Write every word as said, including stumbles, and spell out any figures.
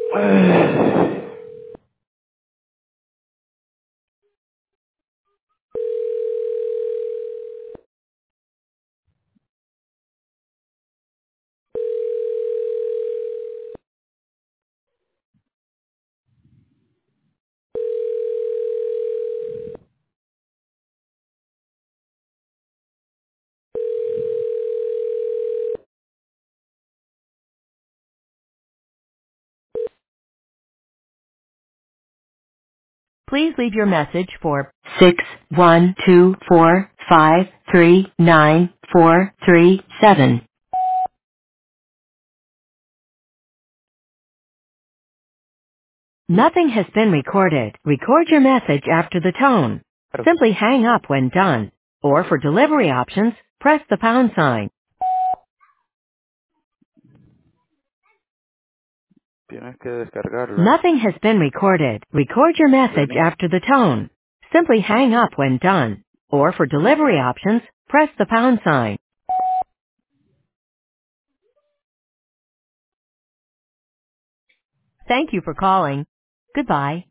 Please leave your message for six one two four five three nine four three seven. Nothing has been recorded. Record your message after the tone. Claro. Simply hang up when done. Or for delivery options, press the pound sign. Tienes que descargarla. Nothing has been recorded. Record your message Ven. after the tone. Simply hang up when done. Or for delivery options, press the pound sign. Thank you for calling. Goodbye.